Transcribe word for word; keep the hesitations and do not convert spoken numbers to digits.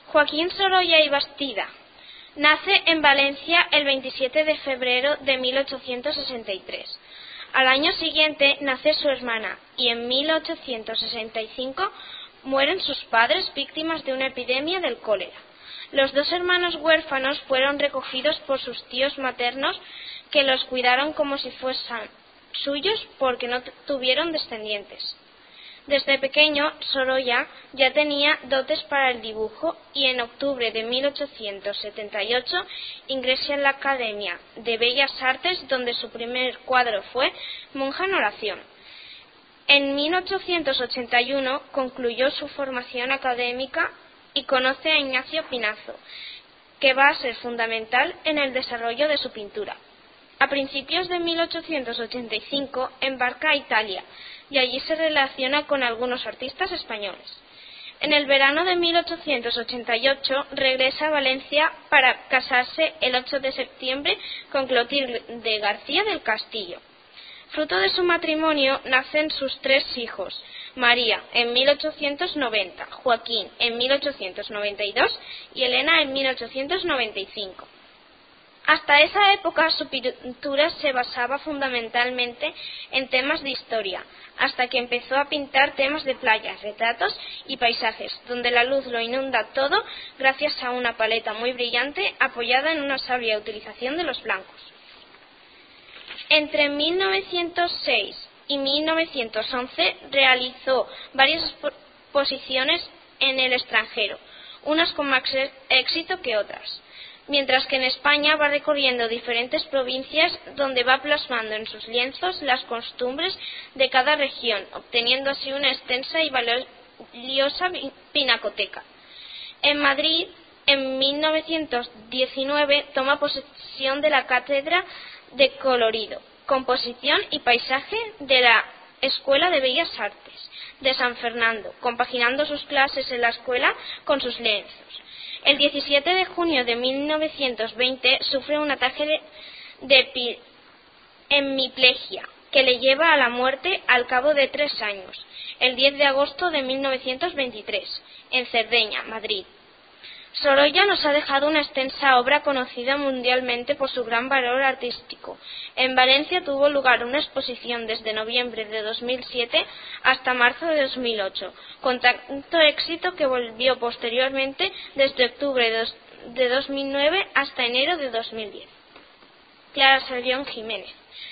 Joaquín Sorolla y Bastida nace en Valencia el veintisiete de febrero de mil ochocientos sesenta y tres. Al año siguiente nace su hermana y en mil ochocientos sesenta y cinco mueren sus padres víctimas de una epidemia del cólera. Los dos hermanos huérfanos fueron recogidos por sus tíos maternos, que los cuidaron como si fuesen suyos porque no tuvieron descendientes. Desde pequeño, Sorolla ya tenía dotes para el dibujo y en octubre de mil ochocientos setenta y ocho ingresa en la Academia de Bellas Artes, donde su primer cuadro fue Monja en oración. En mil ochocientos ochenta y uno concluyó su formación académica y conoce a Ignacio Pinazo, que va a ser fundamental en el desarrollo de su pintura. A principios de mil ochocientos ochenta y cinco embarca a Italia y allí se relaciona con algunos artistas españoles. En el verano de mil ochocientos ochenta y ocho regresa a Valencia para casarse el ocho de septiembre con Clotilde García del Castillo. Fruto de su matrimonio nacen sus tres hijos: María en mil ochocientos noventa, Joaquín en mil ochocientos noventa y dos y Elena en mil ochocientos noventa y cinco. Hasta esa época su pintura se basaba fundamentalmente en temas de historia, hasta que empezó a pintar temas de playas, retratos y paisajes, donde la luz lo inunda todo gracias a una paleta muy brillante apoyada en una sabia utilización de los blancos. Entre mil novecientos seis y mil novecientos once realizó varias exposiciones en el extranjero, unas con más éxito que otras, mientras que en España va recorriendo diferentes provincias donde va plasmando en sus lienzos las costumbres de cada región, obteniendo así una extensa y valiosa pinacoteca. En Madrid, en mil novecientos diecinueve, toma posesión de la Cátedra de Colorido, Composición y Paisaje de la Escuela de Bellas Artes de San Fernando, compaginando sus clases en la escuela con sus lienzos. El diecisiete de junio de mil novecientos veinte sufre un ataque de, de hemiplegia que le lleva a la muerte al cabo de tres años, el diez de agosto de mil novecientos veintitrés, en Cerdeña, Madrid. Sorolla nos ha dejado una extensa obra conocida mundialmente por su gran valor artístico. En Valencia tuvo lugar una exposición desde noviembre de dos mil siete hasta marzo de dos mil ocho, con tanto éxito que volvió posteriormente desde octubre de dos mil nueve hasta enero de dos mil diez. Clara Sarrión Jiménez.